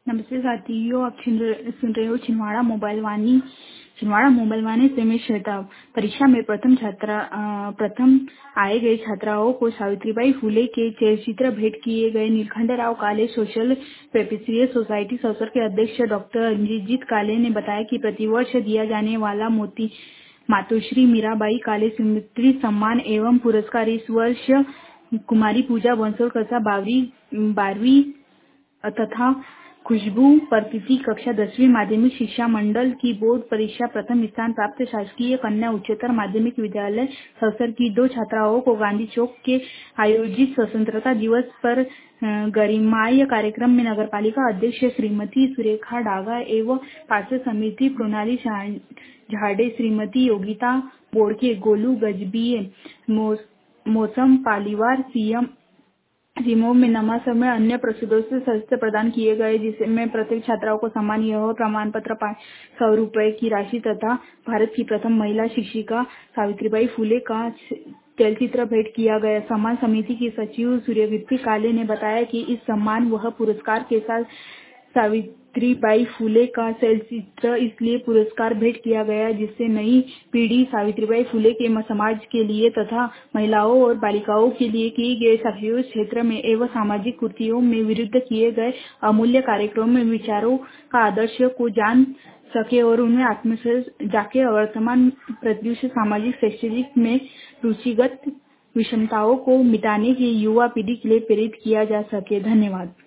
नमस्ते साथियों, आप सुन रहे हो छिंदवाड़ा मोबाइल वाणी से मैं श्वेता। परीक्षा में प्रथम आए गए छात्राओं को सावित्रीबाई फुले के चित्र भेंट किए गए। Neelkanth college social welfare society Sausar के अध्यक्ष डॉक्टर अरिजीत काले ने बताया कि प्रतिवर्ष दिया जाने वाला मातोश्री मीराबाई काले स्मृति सम्मान एवं पुरस्कार इस वर्ष कुमारी पूजा बंसोड़कर 12वीं तथा खुशबू परतीती कक्षा 10वीं माध्यमिक शिक्षा मंडल की बोर्ड परीक्षा प्रथम स्थान प्राप्त शासकीय कन्या उच्चतर माध्यमिक विद्यालय सौसर की 2 छात्राओं को गांधी चौक के आयोजित स्वतंत्रता दिवस पर गरिमामय कार्यक्रम में नगरपालिका अध्यक्ष श्रीमती सुरेखा डागा एवं पार्षद समिति प्रणाली झाड़े, श्रीमती योगिता बोड़के, गोलू गजबिये, मौसम पालीवार, सीएम में नमा समय अन्य प्रसिद्धों से सदस्य प्रदान किए गए, जिसमें प्रत्येक छात्राओं को सम्मान यह प्रमाण पत्र 500 रुपए की राशि तथा भारत की प्रथम महिला शिक्षिका सावित्रीबाई फुले का तैलचित्र भेंट किया गया। सम्मान समिति की सचिव सूर्यकीर्ति काले ने बताया कि इस सम्मान वह पुरस्कार के साथ सावित्रीबाई फुले का तैलचित्र इसलिए पुरस्कार भेंट किया गया जिससे नई पीढ़ी सावित्रीबाई फुले के समाज के लिए तथा महिलाओं और बालिकाओं के लिए किए गए सहयोग क्षेत्र में एवं सामाजिक कुरीतियों में विरुद्ध किए गए अमूल्य कार्यक्रमों में विचारों का आदर्श को जान सके और उन्हें आत्मसात जाके वर्तमान प्रत्युष सामाजिक शैक्षणिक में रुचिगत विषमताओं को मिटाने की युवा पीढ़ी के लिए प्रेरित किया जा सके। धन्यवाद।